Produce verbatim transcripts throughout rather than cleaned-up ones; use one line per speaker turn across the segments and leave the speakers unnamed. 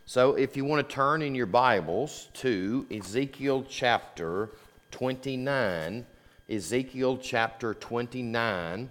So if you want to turn in your Bibles to Ezekiel chapter twenty-nine, Ezekiel chapter twenty-nine,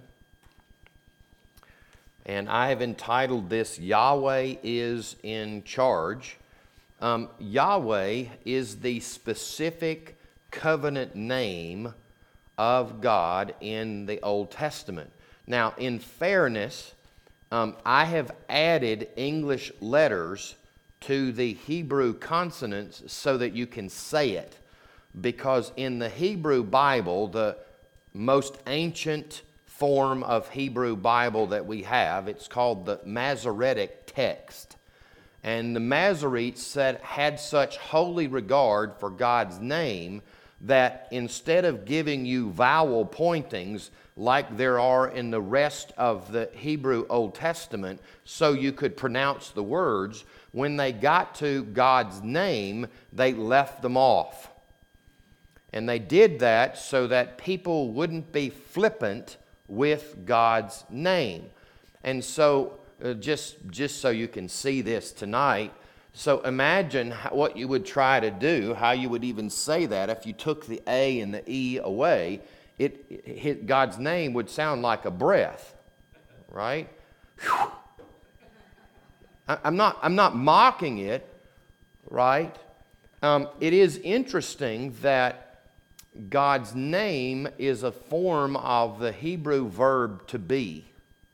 and I have entitled this, Yahweh is in Charge. Um, Yahweh is the specific covenant name of God in the Old Testament. Now, in fairness, um, I have added English letters to the Hebrew consonants so that you can say it. Because in the Hebrew Bible, the most ancient form of Hebrew Bible that we have, it's called the Masoretic text. And the Masoretes said, had such holy regard for God's name that instead of giving you vowel pointings like there are in the rest of the Hebrew Old Testament so you could pronounce the words, when they got to God's name, they left them off. And they did that so that people wouldn't be flippant with God's name. And so, uh, just, just so you can see this tonight, so imagine how, what you would try to do, how you would even say that if you took the A and the E away. It, it God's name would sound like a breath, right? Whew. I, I'm not, I'm not mocking it, right? Um, it is interesting that God's name is a form of the Hebrew verb to be,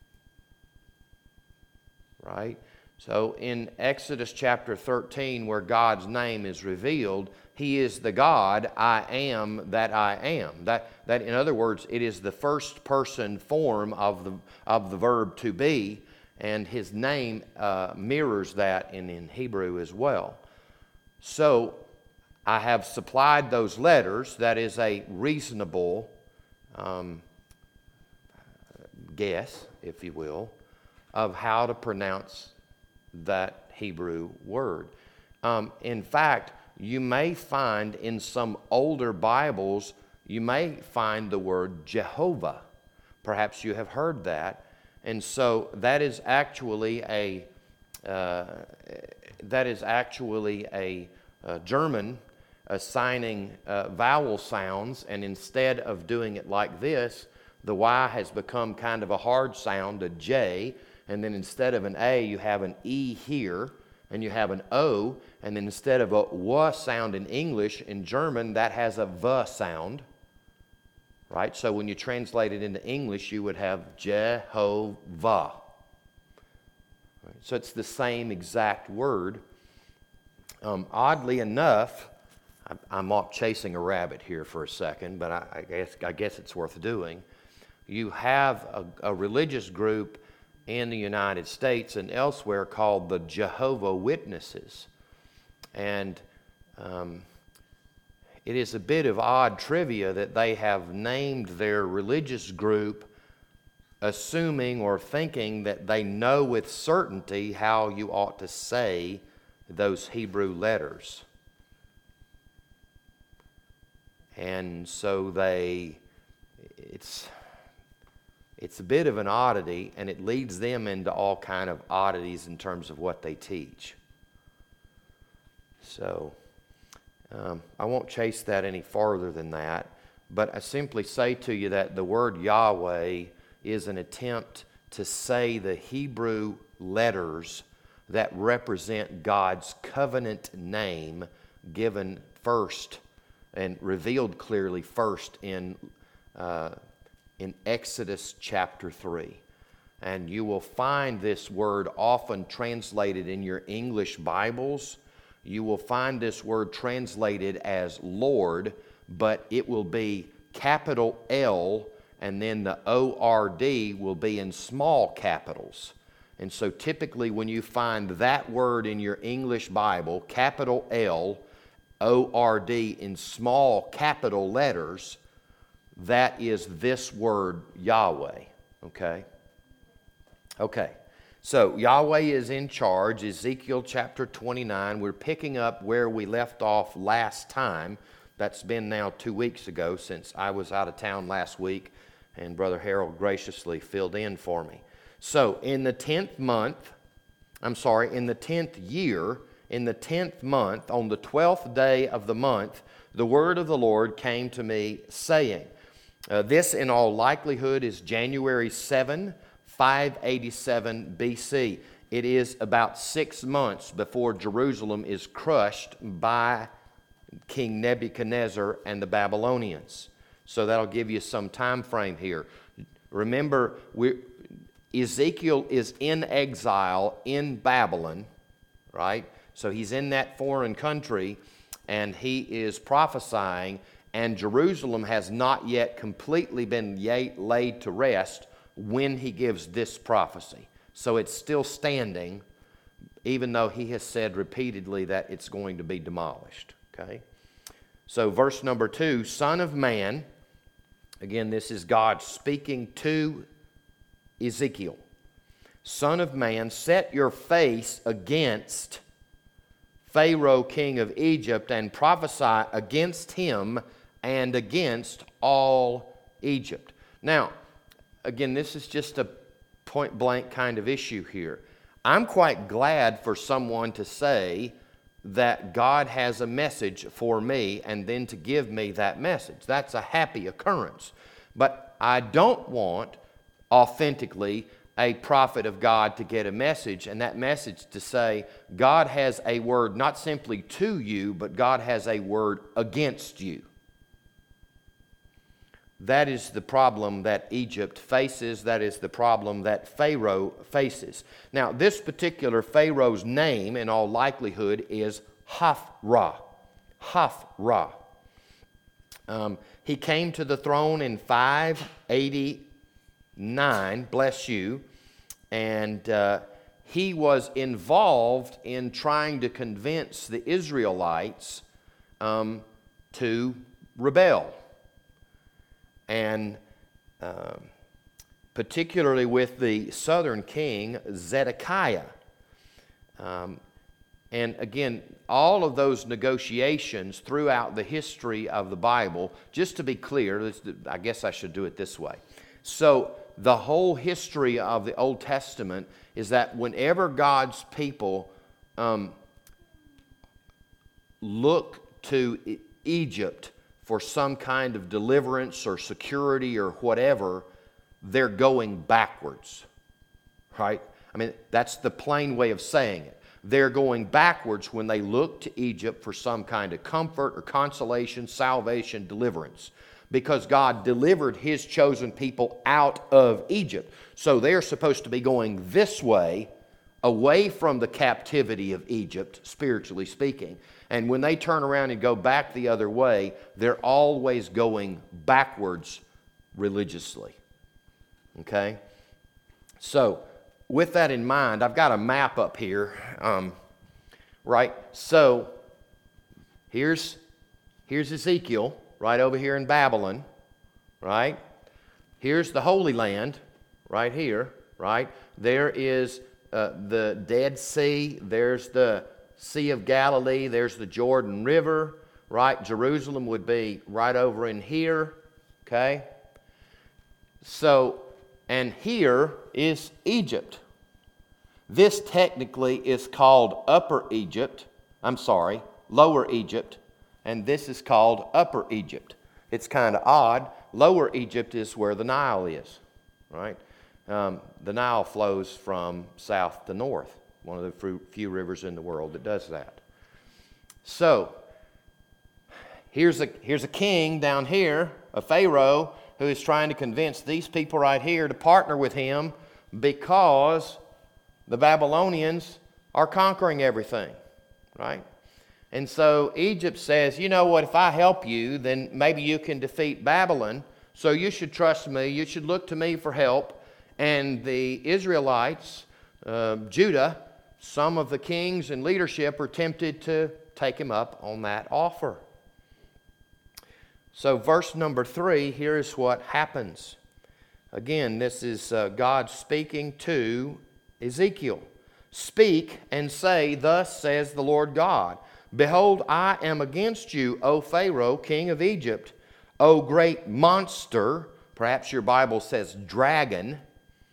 right? So in Exodus chapter thirteen, where God's name is revealed, He is the God, I am that I am. That, that in other words, it is the first person form of the, of the verb to be, and His name uh, mirrors that in, in Hebrew as well. So I have supplied those letters. That is a reasonable um, guess, if you will, of how to pronounce that Hebrew word. Um, in fact, you may find in some older Bibles, you may find the word Jehovah. Perhaps you have heard that. And so that is actually a uh, that is actually a, a German assigning uh, vowel sounds, and instead of doing it like this, the Y has become kind of a hard sound, a J, and then instead of an A, you have an E here, and you have an O, and then instead of a W sound in English, in German, that has a V sound, right? So when you translate it into English, you would have Jehovah. Right? So it's the same exact word. Um, oddly enough, I, I'm off chasing a rabbit here for a second, but I, I guess I guess it's worth doing. You have a, a religious group in the United States and elsewhere called the Jehovah Witnesses. And um, it is a bit of odd trivia that they have named their religious group assuming or thinking that they know with certainty how you ought to say those Hebrew letters. And so they, it's... It's a bit of an oddity, and it leads them into all kind of oddities in terms of what they teach. So um, I won't chase that any farther than that, but I simply say to you that the word Yahweh is an attempt to say the Hebrew letters that represent God's covenant name given first and revealed clearly first in uh, in Exodus chapter three. And you will find this word often translated in your English Bibles. You will find this word translated as Lord, but it will be capital L, and then the O R D will be in small capitals. And so typically when you find that word in your English Bible, capital L, O R D in small capital letters, that is this word, Yahweh, okay? Okay, so Yahweh is in charge, Ezekiel chapter twenty-nine. We're picking up where we left off last time. That's been now two weeks ago since I was out of town last week, and Brother Harold graciously filled in for me. So in the tenth month, I'm sorry, in the tenth year, in the tenth month, on the twelfth day of the month, the word of the Lord came to me, saying," uh, this in all likelihood is January seventh, five eighty-seven B C. It is about six months before Jerusalem is crushed by King Nebuchadnezzar and the Babylonians. So that'll give you some time frame here. Remember, we, Ezekiel is in exile in Babylon, right? So he's in that foreign country, and he is prophesying, and Jerusalem has not yet completely been laid to rest when he gives this prophecy. So it's still standing, even though he has said repeatedly that it's going to be demolished. Okay? So verse number two, "Son of man," again, this is God speaking to Ezekiel. "Son of man, set your face against Pharaoh, king of Egypt, and prophesy against him and against all Egypt." Now, again, this is just a point-blank kind of issue here. I'm quite glad for someone to say that God has a message for me and then to give me that message. That's a happy occurrence. But I don't want authentically a prophet of God to get a message, and that message to say God has a word not simply to you, but God has a word against you. That is the problem that Egypt faces. That is the problem that Pharaoh faces. Now, this particular Pharaoh's name, in all likelihood, is Hophra. Hophra. Um, he came to the throne in five eighty-nine, bless you, and uh, he was involved in trying to convince the Israelites um, to rebel. And uh, particularly with the southern king, Zedekiah. Um, and again, all of those negotiations throughout the history of the Bible, just to be clear, I guess I should do it this way. So the whole history of the Old Testament is that whenever God's people um, look to Egypt for some kind of deliverance or security or whatever, they're going backwards, right? I mean, that's the plain way of saying it. They're going backwards when they look to Egypt for some kind of comfort or consolation, salvation, deliverance, because God delivered His chosen people out of Egypt. So they're supposed to be going this way, away from the captivity of Egypt, spiritually speaking. And when they turn around and go back the other way, they're always going backwards religiously. Okay? So, with that in mind, I've got a map up here. Um, right? So, here's, here's Ezekiel, right over here in Babylon. Right? Here's the Holy Land, right here. Right? There is uh, the Dead Sea. There's the Sea of Galilee, there's the Jordan River, right? Jerusalem would be right over in here, okay? So, and here is Egypt. This technically is called Upper Egypt. I'm sorry, Lower Egypt. And this is called Upper Egypt. It's kind of odd. Lower Egypt is where the Nile is, right? Um, the Nile flows from south to north. One of the few rivers in the world that does that. So, here's a, here's a king down here, a Pharaoh, who is trying to convince these people right here to partner with him because the Babylonians are conquering everything, right? And so Egypt says, you know what, if I help you, then maybe you can defeat Babylon, so you should trust me, you should look to me for help. And the Israelites, uh, Judah, some of the kings and leadership are tempted to take him up on that offer. So verse number three, here is what happens. Again, this is uh, God speaking to Ezekiel. "Speak and say, thus says the Lord God, behold, I am against you, O Pharaoh, king of Egypt, O great monster," perhaps your Bible says dragon,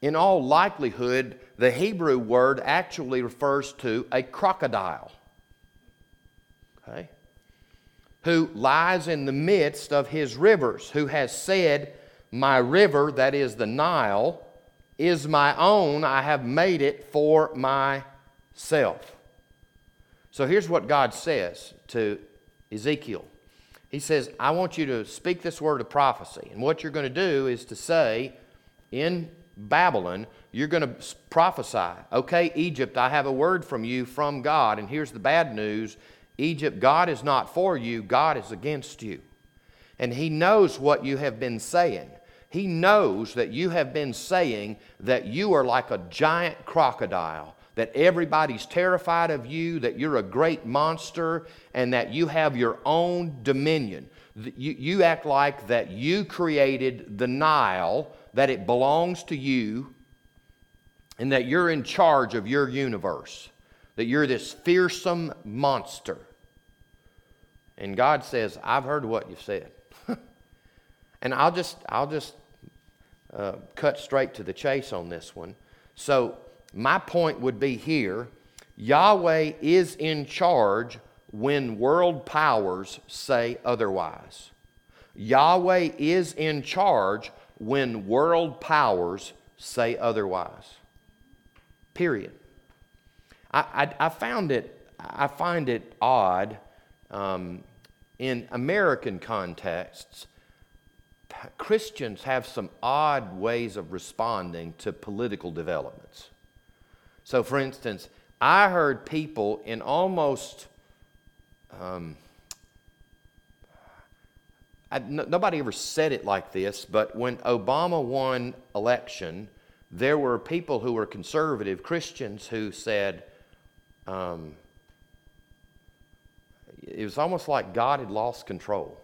in all likelihood, the Hebrew word actually refers to a crocodile, okay, who lies in the midst of his rivers, who has said, my river, that is the Nile, is my own. I have made it for myself. So here's what God says to Ezekiel. He says, I want you to speak this word of prophecy. And what you're going to do is to say, in Babylon, you're going to prophesy, okay, Egypt, I have a word from you from God. And here's the bad news. Egypt, God is not for you. God is against you. And He knows what you have been saying. He knows that you have been saying that you are like a giant crocodile, that everybody's terrified of you, that you're a great monster, and that you have your own dominion. You, you act like that you created the Nile, that it belongs to you, and that you're in charge of your universe, that you're this fearsome monster. And God says, I've heard what you've said. And I'll just, I'll just uh, cut straight to the chase on this one. So my point would be here, Yahweh is in charge when world powers say otherwise. Yahweh is in charge when world powers say otherwise. Period. I, I, I found it, I find it odd um, in American contexts. Christians have some odd ways of responding to political developments. So, for instance, I heard people in almost, um, I, n- nobody ever said it like this, but when Obama won election, there were people who were conservative Christians who said, um, it was almost like God had lost control.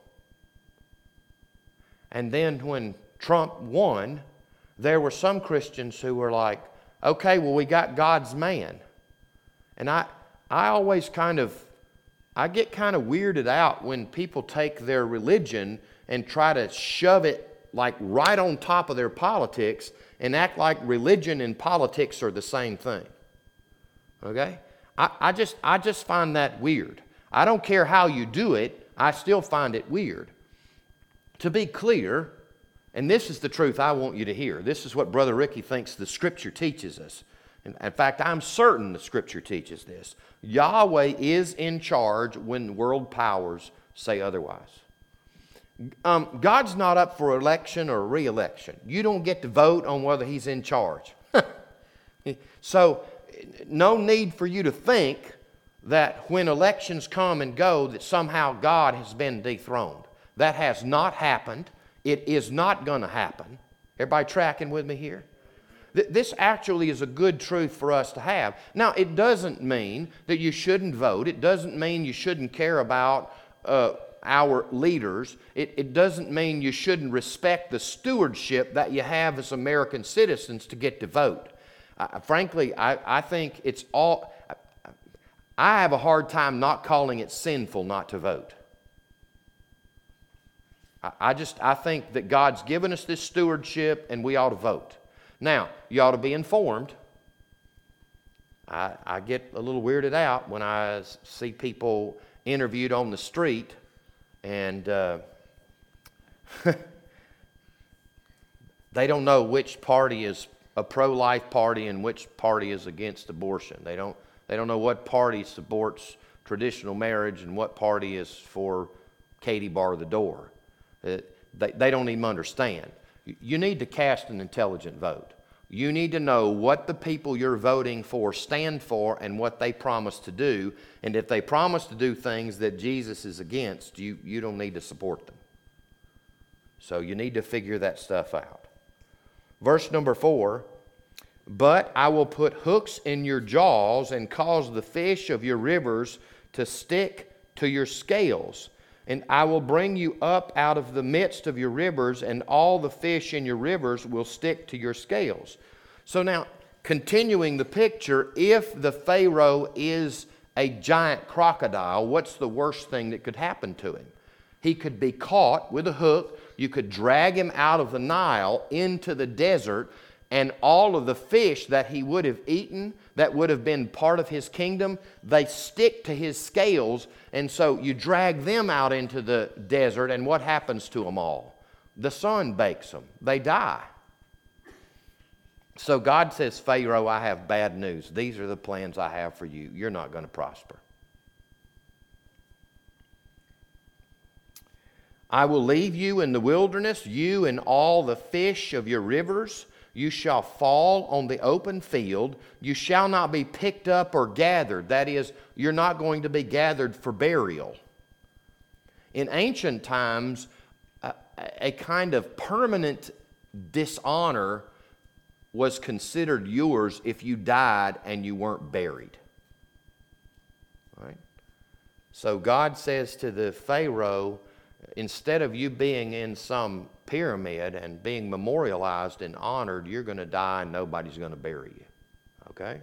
And then when Trump won, there were some Christians who were like, okay, well, we got God's man. And I, I always kind of, I get kind of weirded out when people take their religion and try to shove it like right on top of their politics and act like religion and politics are the same thing. Okay? I, I just, I just find that weird. I don't care how you do it, I still find it weird. To be clear, and this is the truth I want you to hear. This is what Brother Ricky thinks the Scripture teaches us. In fact, I'm certain the Scripture teaches this. Yahweh is in charge when world powers say otherwise. Um, God's not up for election or re-election. You don't get to vote on whether He's in charge. So, no need for you to think that when elections come and go that somehow God has been dethroned. That has not happened. It is not going to happen. Everybody tracking with me here? Th- this actually is a good truth for us to have. Now, it doesn't mean that you shouldn't vote. It doesn't mean you shouldn't care about uh, our leaders. It, it doesn't mean you shouldn't respect the stewardship that you have as American citizens to get to vote. Uh, frankly, I, I think it's all... I have a hard time not calling it sinful not to vote. I just, I think that God's given us this stewardship and we ought to vote. Now, you ought to be informed. I, I get a little weirded out when I see people interviewed on the street and uh, they don't know which party is a pro-life party and which party is against abortion. They don't, they don't know what party supports traditional marriage and what party is for Katie bar the door. Uh, they, they don't even understand. You need to cast an intelligent vote. You need to know what the people you're voting for stand for and what they promise to do. And if they promise to do things that Jesus is against, you, you don't need to support them. So you need to figure that stuff out. Verse number four, but I will put hooks in your jaws and cause the fish of your rivers to stick to your scales. And I will bring you up out of the midst of your rivers, and all the fish in your rivers will stick to your scales. So now, continuing the picture, if the Pharaoh is a giant crocodile, what's the worst thing that could happen to him? He could be caught with a hook. You could drag him out of the Nile into the desert, And all of the fish that he would have eaten, that would have been part of his kingdom, they stick to his scales. And so you drag them out into the desert, and what happens to them all? The sun bakes them. They die. So God says, Pharaoh, I have bad news. These are the plans I have for you. You're not going to prosper. I will leave you in the wilderness, you and all the fish of your rivers. You shall fall on the open field. You shall not be picked up or gathered. That is, you're not going to be gathered for burial. In ancient times, a, a kind of permanent dishonor was considered yours if you died and you weren't buried. Right? So God says to the Pharaoh, instead of you being in some pyramid and being memorialized and honored, you're going to die and nobody's going to bury you. Okay?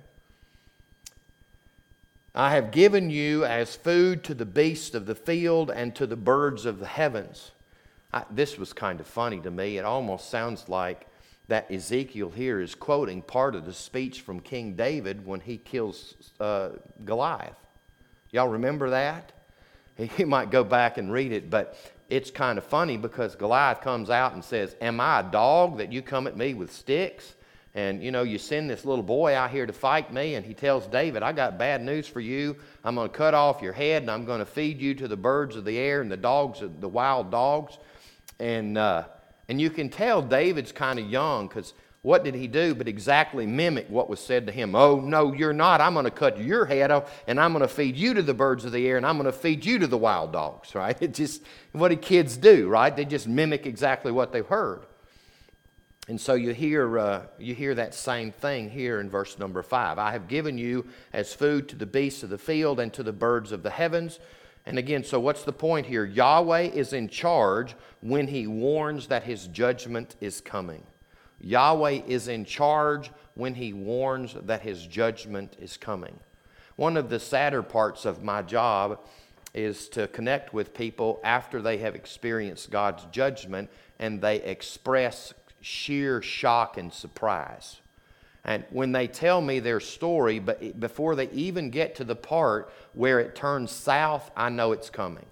I have given you as food to the beasts of the field and to the birds of the heavens. I, this was kind of funny to me. It almost sounds like that Ezekiel here is quoting part of the speech from King David when he kills uh, Goliath. Y'all remember that? You might go back and read it, but it's kind of funny because Goliath comes out and says, am I a dog that you come at me with sticks? And, you know, you send this little boy out here to fight me, and he tells David, I got bad news for you. I'm going to cut off your head, and I'm going to feed you to the birds of the air and the dogs, the wild dogs. And, uh, and you can tell David's kind of young, because what did he do but exactly mimic what was said to him? Oh, no, you're not. I'm going to cut your head off, and I'm going to feed you to the birds of the air, and I'm going to feed you to the wild dogs, right? It's just what do kids do, right? They just mimic exactly what they've heard. And so you hear, uh, you hear that same thing here in verse number five. I have given you as food to the beasts of the field and to the birds of the heavens. And again, so what's the point here? Yahweh is in charge when he warns that his judgment is coming. Yahweh is in charge when he warns that his judgment is coming. One of the sadder parts of my job is to connect with people after they have experienced God's judgment and they express sheer shock and surprise. And when they tell me their story, but before they even get to the part where it turns south, I know it's coming.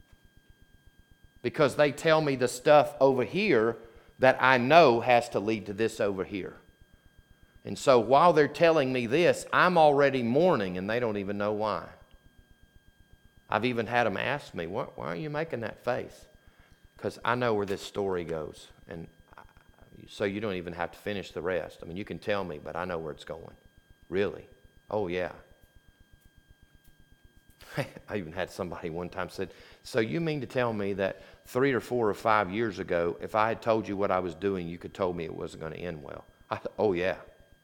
Because they tell me the stuff over here that I know has to lead to this over here. And so while they're telling me this, I'm already mourning and they don't even know why. I've even had them ask me, why, why are you making that face? Because I know where this story goes. And so you don't even have to finish the rest. I mean, you can tell me, but I know where it's going. Really? Oh, yeah. I even had somebody one time said, so you mean to tell me that three or four or five years ago, if I had told you what I was doing, you could told me it wasn't going to end well? I thought, oh, yeah.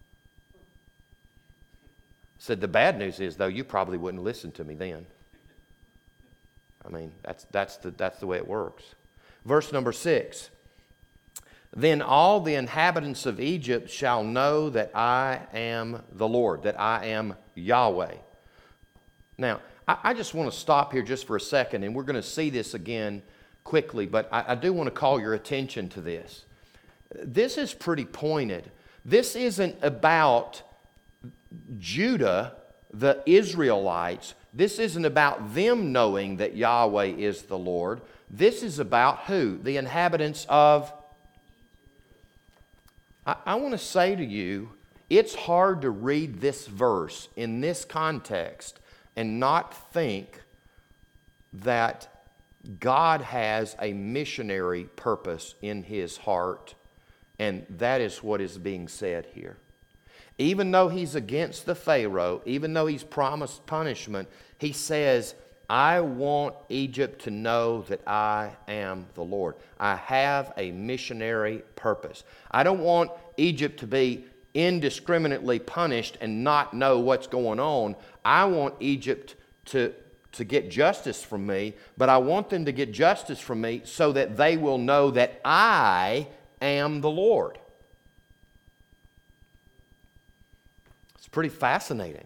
Said, the bad news is, though, you probably wouldn't listen to me then. I mean, that's, that's, the, that's the way it works. Verse number six. Then all the inhabitants of Egypt shall know that I am the Lord, that I am Yahweh. Now, I, I just want to stop here just for a second, and we're going to see this again quickly, but I, I do want to call your attention to this. This is pretty pointed. This isn't about Judah, the Israelites. This isn't about them knowing that Yahweh is the Lord. This is about who? The inhabitants of I, I want to say to you, it's hard to read this verse in this context and not think that God has a missionary purpose in his heart, and that is what is being said here. Even though he's against the Pharaoh, even though he's promised punishment, he says, I want Egypt to know that I am the Lord. I have a missionary purpose. I don't want Egypt to be indiscriminately punished and not know what's going on. I want Egypt to, to get justice from me, but I want them to get justice from me so that they will know that I am the Lord. It's pretty fascinating.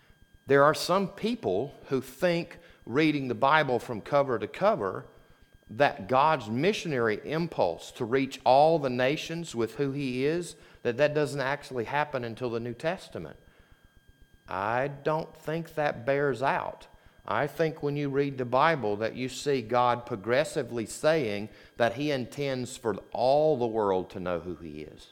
There are some people who think reading the Bible from cover to cover that God's missionary impulse to reach all the nations with who He is, that that doesn't actually happen until the New Testament. I don't think that bears out. I think when you read the Bible that you see God progressively saying that He intends for all the world to know who He is.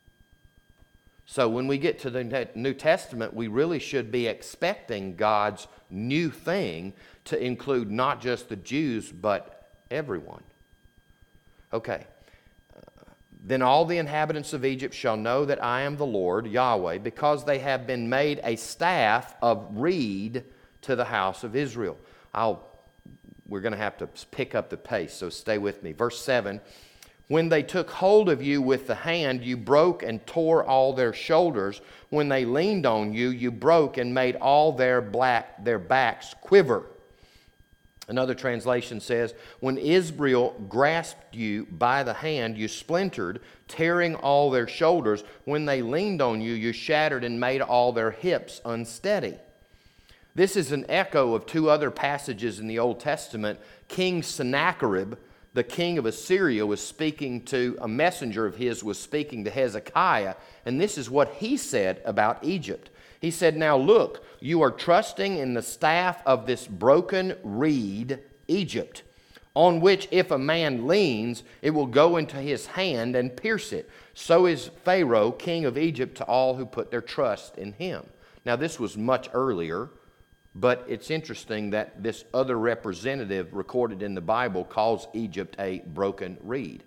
So when we get to the New Testament, we really should be expecting God's new thing to include not just the Jews, but everyone. Okay. Then all the inhabitants of Egypt shall know that I am the Lord, Yahweh, because they have been made a staff of reed to the house of Israel. I'll, we're going to have to pick up the pace, so stay with me. Verse seven, when they took hold of you with the hand, you broke and tore all their shoulders. When they leaned on you, you broke and made all their, black, their backs quiver. Another translation says, when Israel grasped you by the hand, you splintered, tearing all their shoulders. When they leaned on you, you shattered and made all their hips unsteady. This is an echo of two other passages in the Old Testament. King Sennacherib, the king of Assyria, was speaking to, a messenger of his was speaking to Hezekiah, and this is what he said about Egypt. He said, now look, you are trusting in the staff of this broken reed, Egypt, on which if a man leans, it will go into his hand and pierce it. So is Pharaoh, king of Egypt, to all who put their trust in him. Now this was much earlier, but it's interesting that this other representative recorded in the Bible calls Egypt a broken reed.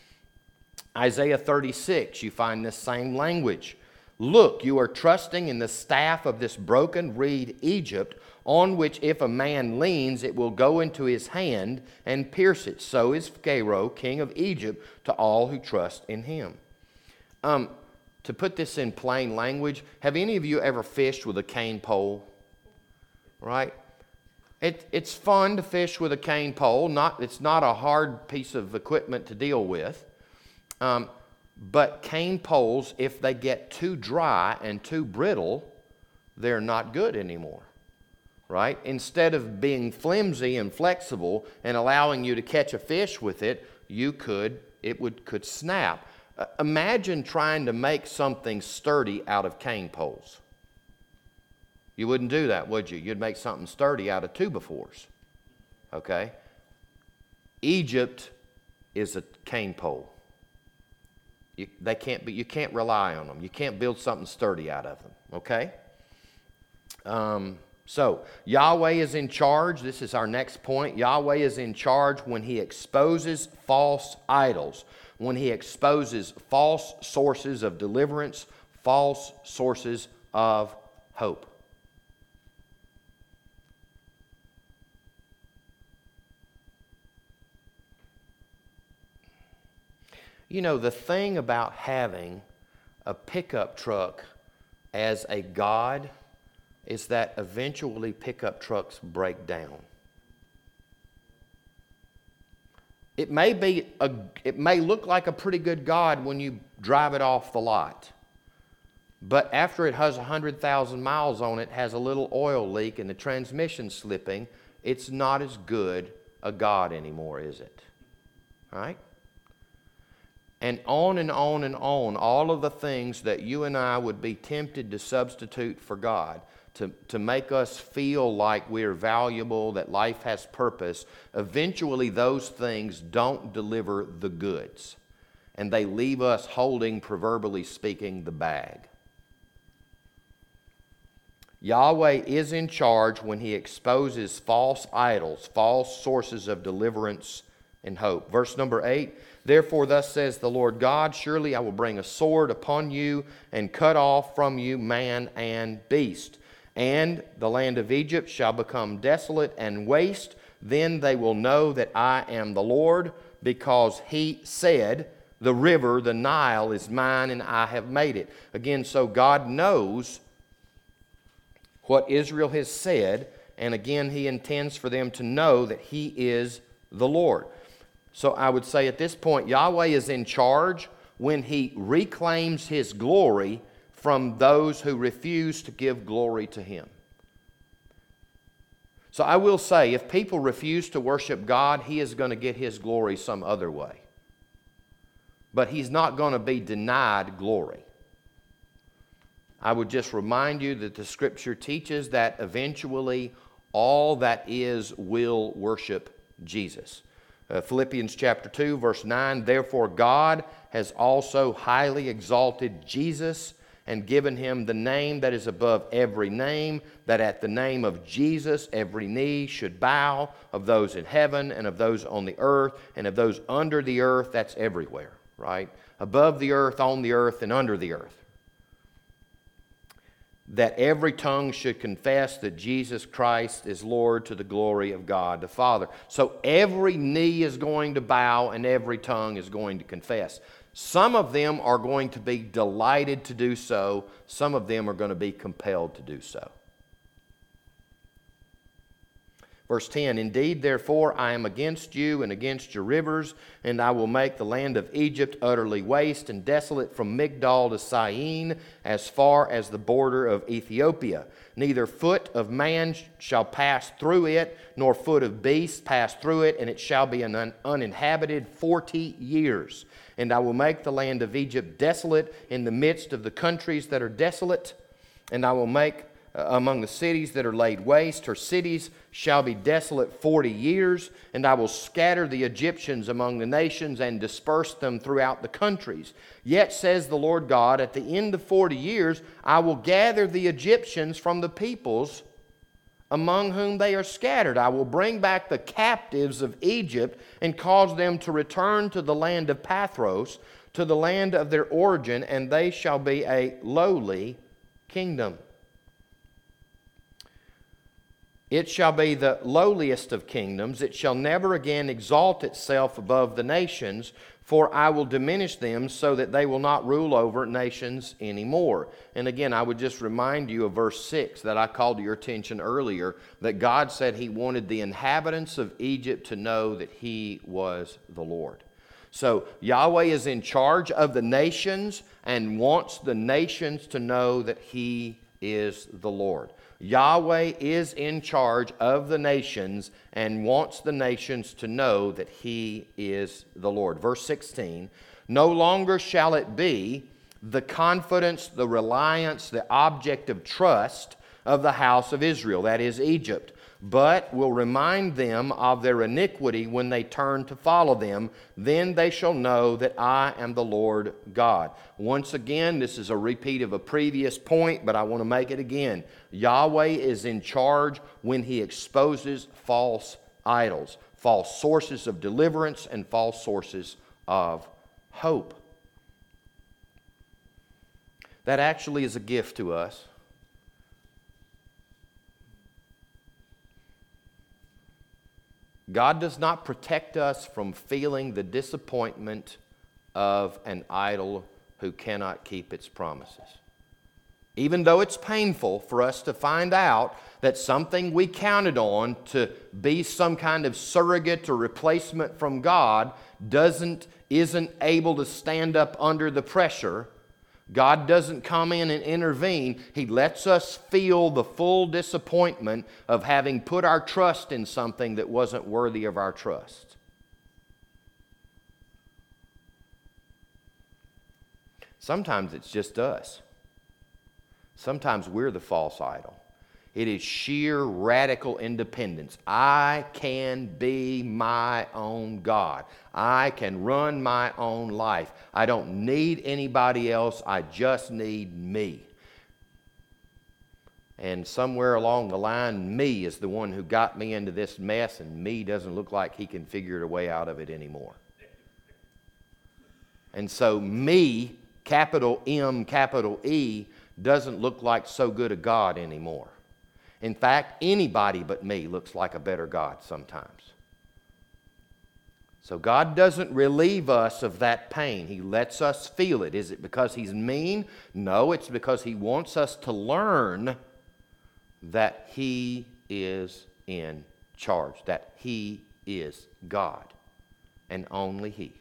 Isaiah thirty-six, you find this same language. Look, you are trusting in the staff of this broken reed, Egypt, on which if a man leans, it will go into his hand and pierce it. So is Pharaoh, king of Egypt, to all who trust in him. Um, to put this in plain language, have any of you ever fished with a cane pole? Right? It, it's fun to fish with a cane pole. Not, it's not a hard piece of equipment to deal with. Um, but cane poles, if they get too dry and too brittle, they're not good anymore. Right? Instead of being flimsy and flexible and allowing you to catch a fish with it, you could, it would, could snap. Uh, imagine trying to make something sturdy out of cane poles. You wouldn't do that, would you? You'd make something sturdy out of two-by-fours. Okay? Egypt is a cane pole. You, they can't be, you can't rely on them. You can't build something sturdy out of them. Okay? Um, so, Yahweh is in charge. This is our next point. Yahweh is in charge when He exposes false idols, when He exposes false sources of deliverance, false sources of hope. You know, the thing about having a pickup truck as a god is that eventually pickup trucks break down. It may be a, it may look like a pretty good god when you drive it off the lot. But after it has one hundred thousand miles on it, has a little oil leak and the transmission's slipping, it's not as good a god anymore, is it? All right? And on and on and on, all of the things that you and I would be tempted to substitute for God, to, to make us feel like we're valuable, that life has purpose, eventually those things don't deliver the goods. And they leave us holding, proverbially speaking, the bag. Yahweh is in charge when He exposes false idols, false sources of deliverance and hope. Verse number eight, therefore thus says the Lord God, surely I will bring a sword upon you and cut off from you man and beast. And the land of Egypt shall become desolate and waste. Then they will know that I am the Lord, because He said, the river, the Nile, is mine and I have made it. Again, so God knows what Israel has said, and again, He intends for them to know that He is the Lord. So I would say at this point, Yahweh is in charge when He reclaims His glory from those who refuse to give glory to Him. So I will say, if people refuse to worship God, He is going to get His glory some other way. But He's not going to be denied glory. I would just remind you that the Scripture teaches that eventually all that is will worship Jesus. Uh, Philippians chapter two, verse nine, therefore God has also highly exalted Jesus and given Him the name that is above every name, that at the name of Jesus every knee should bow, of those in heaven and of those on the earth and of those under the earth. That's everywhere, right? Above the earth, on the earth, and under the earth. That every tongue should confess that Jesus Christ is Lord, to the glory of God the Father. So every knee is going to bow and every tongue is going to confess. Some of them are going to be delighted to do so. Some of them are going to be compelled to do so. Verse ten, indeed, therefore, I am against you and against your rivers, and I will make the land of Egypt utterly waste and desolate from Migdol to Syene, as far as the border of Ethiopia. Neither foot of man shall pass through it, nor foot of beast pass through it, and it shall be an un- uninhabited forty years. And I will make the land of Egypt desolate in the midst of the countries that are desolate, and I will make Uh, among the cities that are laid waste, her cities shall be desolate forty years, and I will scatter the Egyptians among the nations and disperse them throughout the countries. Yet, says the Lord God, at the end of forty years, I will gather the Egyptians from the peoples among whom they are scattered. I will bring back the captives of Egypt and cause them to return to the land of Pathros, to the land of their origin, and they shall be a lowly kingdom. It shall be the lowliest of kingdoms. It shall never again exalt itself above the nations, for I will diminish them so that they will not rule over nations anymore. And again, I would just remind you of verse six that I called to your attention earlier, that God said He wanted the inhabitants of Egypt to know that He was the Lord. So Yahweh is in charge of the nations and wants the nations to know that He is the Lord. Yahweh is in charge of the nations and wants the nations to know that He is the Lord. Verse sixteen, no longer shall it be the confidence, the reliance, the object of trust of the house of Israel, that is Egypt, but will remind them of their iniquity when they turn to follow them. Then they shall know that I am the Lord God. Once again, this is a repeat of a previous point, but I want to make it again. Yahweh is in charge when He exposes false idols, false sources of deliverance, and false sources of hope. That actually is a gift to us. God does not protect us from feeling the disappointment of an idol who cannot keep its promises. Even though it's painful for us to find out that something we counted on to be some kind of surrogate or replacement from God doesn't, isn't able to stand up under the pressure, God doesn't come in and intervene. He lets us feel the full disappointment of having put our trust in something that wasn't worthy of our trust. Sometimes it's just us. Sometimes we're the false idol. It is sheer radical independence. I can be my own God. I can run my own life. I don't need anybody else. I just need me. And somewhere along the line, me is the one who got me into this mess, and me doesn't look like he can figure a way out of it anymore. And so me, capital M, capital E, doesn't look like so good a God anymore. In fact, anybody but me looks like a better God sometimes. So God doesn't relieve us of that pain. He lets us feel it. Is it because He's mean? No, it's because He wants us to learn that He is in charge, that He is God, and only He.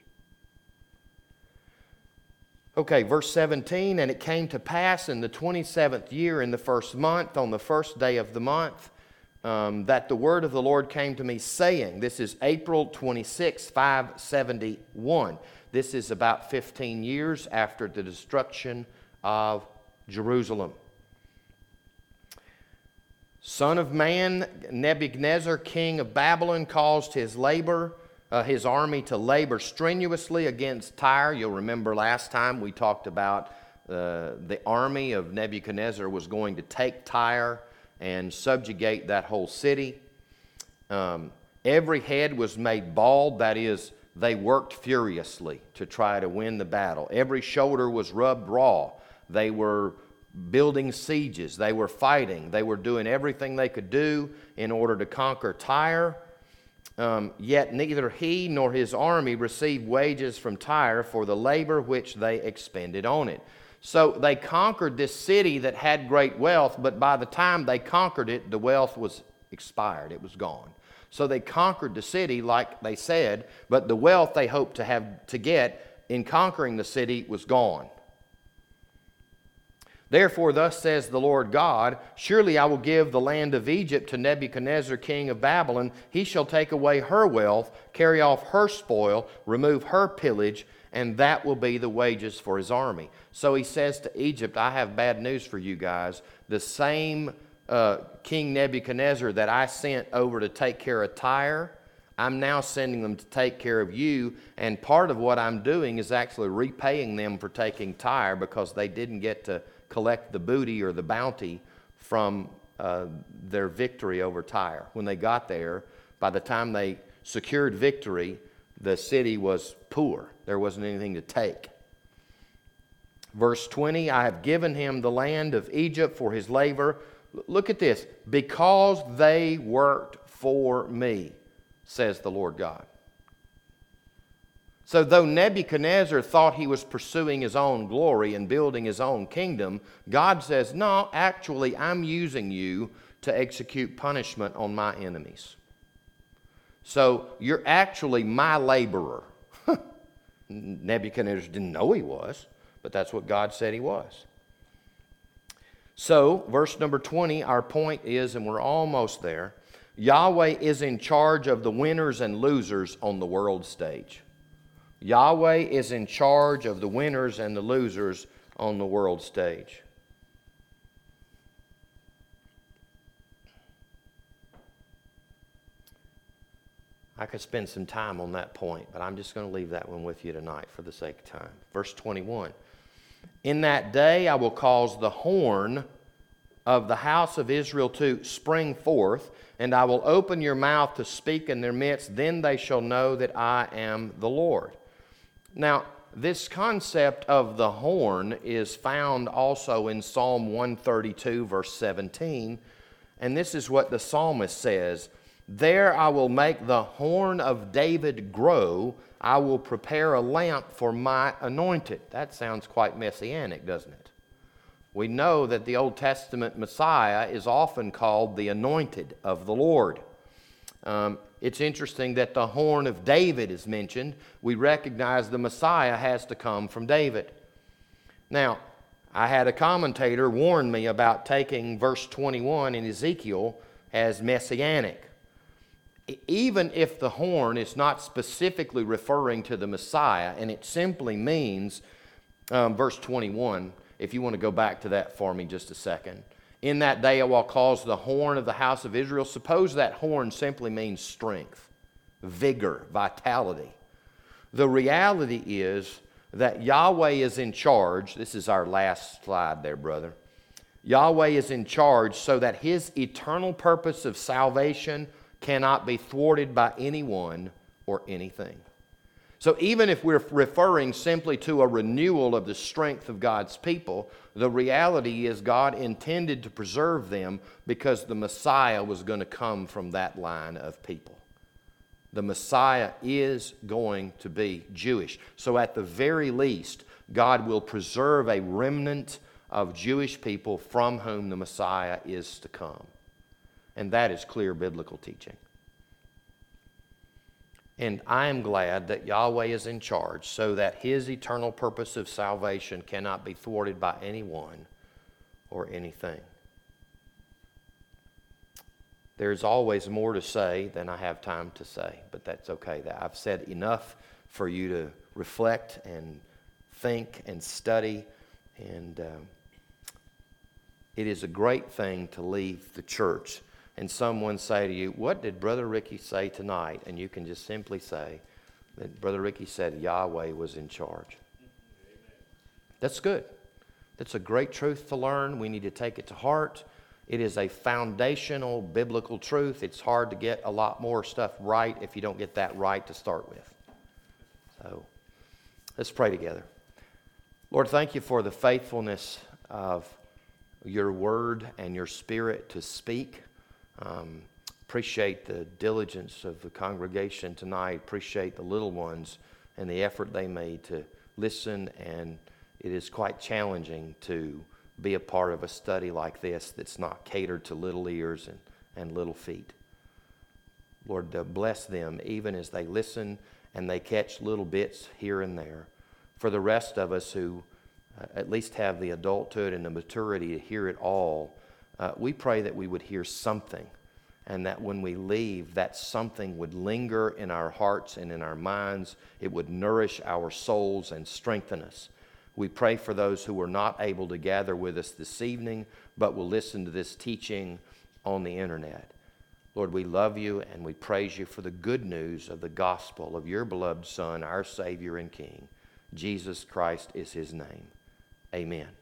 Okay, verse seventeen, and it came to pass in the twenty-seventh year in the first month, on the first day of the month, um, that the word of the Lord came to me saying, this is April twenty-sixth, five seventy-one. This is about fifteen years after the destruction of Jerusalem. Son of man, Nebuchadnezzar, king of Babylon, caused his labor, uh, his army to labor strenuously against Tyre. You'll remember last time we talked about uh, the army of Nebuchadnezzar was going to take Tyre and subjugate that whole city. Um, every head was made bald, that is, they worked furiously to try to win the battle. Every shoulder was rubbed raw. They were building sieges. They were fighting. They were doing everything they could do in order to conquer Tyre. Um, yet neither he nor his army received wages from Tyre for the labor which they expended on it. So they conquered this city that had great wealth, but by the time they conquered it, the wealth was expired. It was gone. So they conquered the city like they said, but the wealth they hoped to have to get in conquering the city was gone. Therefore, thus says the Lord God, surely I will give the land of Egypt to Nebuchadnezzar, king of Babylon. He shall take away her wealth, carry off her spoil, remove her pillage, and that will be the wages for his army. So he says to Egypt, I have bad news for you guys. The same uh, King Nebuchadnezzar that I sent over to take care of Tyre, I'm now sending them to take care of you, and part of what I'm doing is actually repaying them for taking Tyre because they didn't get to collect the booty or the bounty from uh, their victory over Tyre. When they got there, by the time they secured victory, the city was poor. There wasn't anything to take. Verse twenty, I have given him the land of Egypt for his labor. Look at this. Because they worked for me, says the Lord God. So though Nebuchadnezzar thought he was pursuing his own glory and building his own kingdom, God says, no, actually, I'm using you to execute punishment on my enemies. So you're actually my laborer. Nebuchadnezzar didn't know he was, but that's what God said he was. So, verse number twenty, our point is, and we're almost there, Yahweh is in charge of the winners and losers on the world stage. Yahweh is in charge of the winners and the losers on the world stage. I could spend some time on that point, but I'm just going to leave that one with you tonight for the sake of time. Verse twenty-one. In that day I will cause the horn of the house of Israel to spring forth, and I will open your mouth to speak in their midst. Then they shall know that I am the Lord. Now, this concept of the horn is found also in Psalm one thirty-two, verse seventeen. And this is what the psalmist says, there I will make the horn of David grow. I will prepare a lamp for my anointed. That sounds quite messianic, doesn't it? We know that the Old Testament Messiah is often called the anointed of the Lord. Um, it's interesting that the horn of David is mentioned. We recognize the Messiah has to come from David. Now, I had a commentator warn me about taking verse twenty-one in Ezekiel as messianic. Even if the horn is not specifically referring to the Messiah, and it simply means, um, verse twenty-one, if you want to go back to that for me just a second. In that day I will cause the horn of the house of Israel. Suppose that horn simply means strength, vigor, vitality. The reality is that Yahweh is in charge. This is our last slide there, brother. Yahweh is in charge so that His eternal purpose of salvation cannot be thwarted by anyone or anything. So even if we're referring simply to a renewal of the strength of God's people, the reality is God intended to preserve them because the Messiah was going to come from that line of people. The Messiah is going to be Jewish. So at the very least, God will preserve a remnant of Jewish people from whom the Messiah is to come. And that is clear biblical teaching. And I am glad that Yahweh is in charge so that His eternal purpose of salvation cannot be thwarted by anyone or anything. There's always more to say than I have time to say, but that's okay. I've said enough for you to reflect and think and study. And uh, it is a great thing to leave the church and someone say to you, "What did Brother Ricky say tonight?" And you can just simply say that Brother Ricky said Yahweh was in charge. That's good. That's a great truth to learn. We need to take it to heart. It is a foundational biblical truth. It's hard to get a lot more stuff right if you don't get that right to start with. So let's pray together. Lord, thank you for the faithfulness of your word and your spirit to speak. Um, appreciate the diligence of the congregation tonight. Appreciate the little ones and the effort they made to listen. And it is quite challenging to be a part of a study like this that's not catered to little ears and, and little feet. Lord, uh, bless them even as they listen and they catch little bits here and there. For the rest of us who uh, at least have the adulthood and the maturity to hear it all, uh, we pray that we would hear something, and that when we leave, that something would linger in our hearts and in our minds. It would nourish our souls and strengthen us. We pray for those who were not able to gather with us this evening, but will listen to this teaching on the internet. Lord, we love you and we praise you for the good news of the gospel of your beloved Son, our Savior and King. Jesus Christ is his name. Amen.